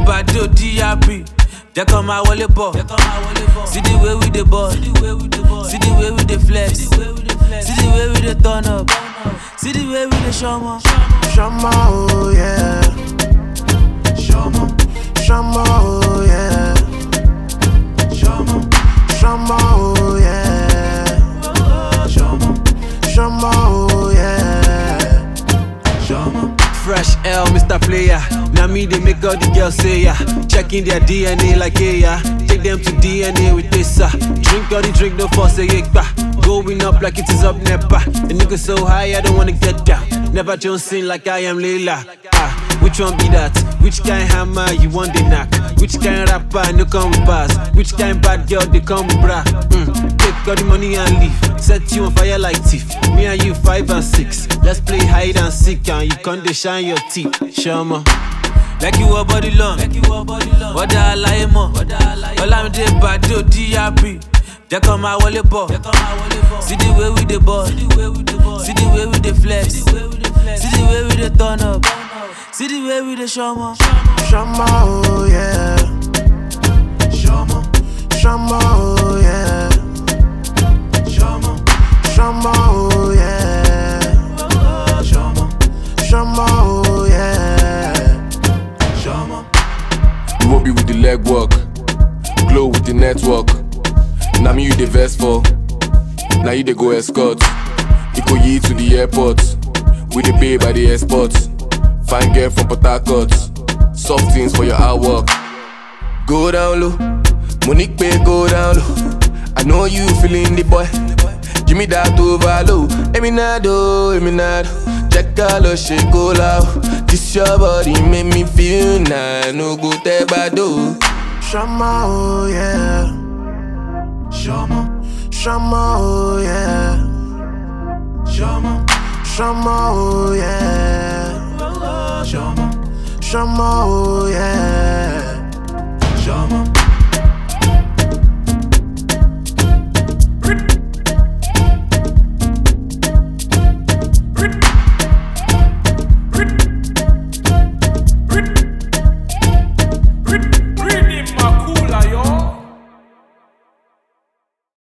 bad do DRP. They come my wallet ball. See the way we the ball. See the way we the flex. See the way we the turn up. See the way we the shama. Shama, oh yeah. Shama, Shama, oh yeah. shama, Shama, oh yeah. shama, Shama, oh yeah. shama. Fresh L, Mr. Player. Now me they make all the girls say yeah. Checking their DNA like yeah. Take them to DNA with this Drink all the drink, no force a yekba. Going up like it is up nepa. The nigga so high I don't wanna get down. Never Jones sing like I am Layla. Which one be that? Which kind hammer you want the knack? Which kind rapper no come with bars? Which kind bad girl they come with bra? Take all the money and leave. Set you on fire like thief. Me and you 5 and 6. Let's play hide and seek and you can't shine your teeth. Shama. Like you a body long. What the hell I am on? All I'm the bad do DRP. They come my wallet ball. See the way we the ball. See the way we the flex. See the way we the turn up. See the way we the shama. Shama, oh yeah. Shama, Shama, oh yeah. shama, Shama, oh yeah. shama, Shama, oh yeah. shama. You won't be with the leg work, glow with the network. Now me you the vest for, now you the go escort. You go ye to the airport, with the pay by the export. Fine girl from Port Harcourt, soft things for your hard work. Go down low, Monique pay go down low. I know you feeling the boy, give me that overload. Eminado, check out the shit go loud. This your body make me feel nice, no go take bado. Shama, oh yeah. Shama, Shama, oh yeah. shama, Shama, oh yeah. shama. Shama, oh yeah.